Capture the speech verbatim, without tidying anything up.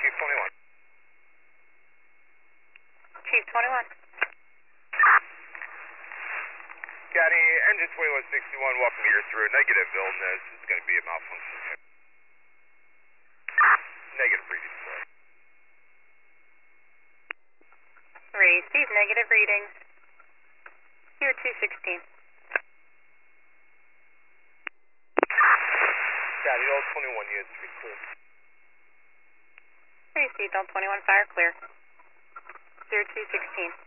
Chief twenty-one. Chief twenty-one. Scotty, engine twenty-one sixty-one, welcome here through. Negative illness. It's going to be a malfunction. Negative reading, sir. Receive negative readings. Here two sixteen. Scotty, all twenty-one units to be clear. Received all twenty-one, fire clear. zero two sixteen.